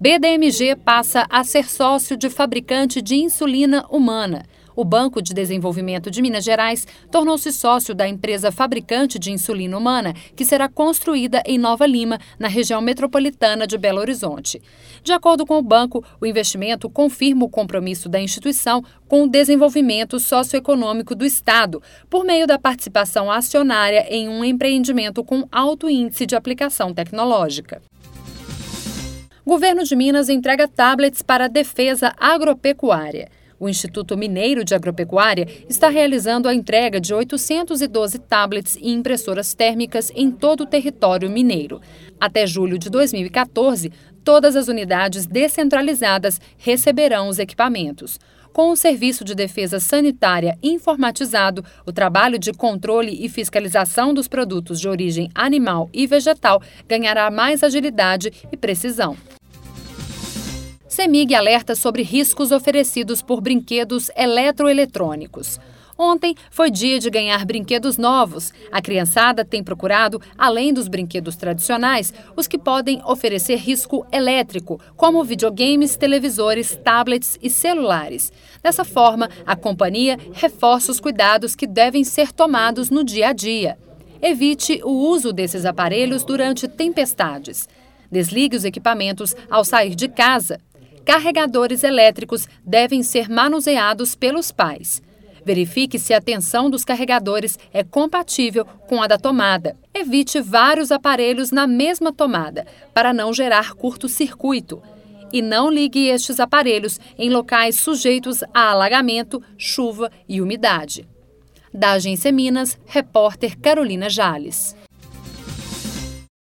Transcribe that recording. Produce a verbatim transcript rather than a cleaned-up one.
B D M G passa a ser sócio de fabricante de insulina humana. O Banco de Desenvolvimento de Minas Gerais tornou-se sócio da empresa fabricante de insulina humana, que será construída em Nova Lima, na região metropolitana de Belo Horizonte. De acordo com o banco, o investimento confirma o compromisso da instituição com o desenvolvimento socioeconômico do Estado, por meio da participação acionária em um empreendimento com alto índice de aplicação tecnológica. Governo de Minas entrega tablets para a defesa agropecuária. O Instituto Mineiro de Agropecuária está realizando a entrega de oitocentos e doze tablets e impressoras térmicas em todo o território mineiro. Até julho de dois mil e quatorze, todas as unidades descentralizadas receberão os equipamentos. Com o Serviço de Defesa Sanitária informatizado, o trabalho de controle e fiscalização dos produtos de origem animal e vegetal ganhará mais agilidade e precisão. CEMIG alerta sobre riscos oferecidos por brinquedos eletroeletrônicos. Ontem foi dia de ganhar brinquedos novos. A criançada tem procurado, além dos brinquedos tradicionais, os que podem oferecer risco elétrico, como videogames, televisores, tablets e celulares. Dessa forma, a companhia reforça os cuidados que devem ser tomados no dia a dia. Evite o uso desses aparelhos durante tempestades. Desligue os equipamentos ao sair de casa. Carregadores elétricos devem ser manuseados pelos pais. Verifique se a tensão dos carregadores é compatível com a da tomada. Evite vários aparelhos na mesma tomada, para não gerar curto-circuito. E não ligue estes aparelhos em locais sujeitos a alagamento, chuva e umidade. Da Agência Minas, repórter Carolina Jales.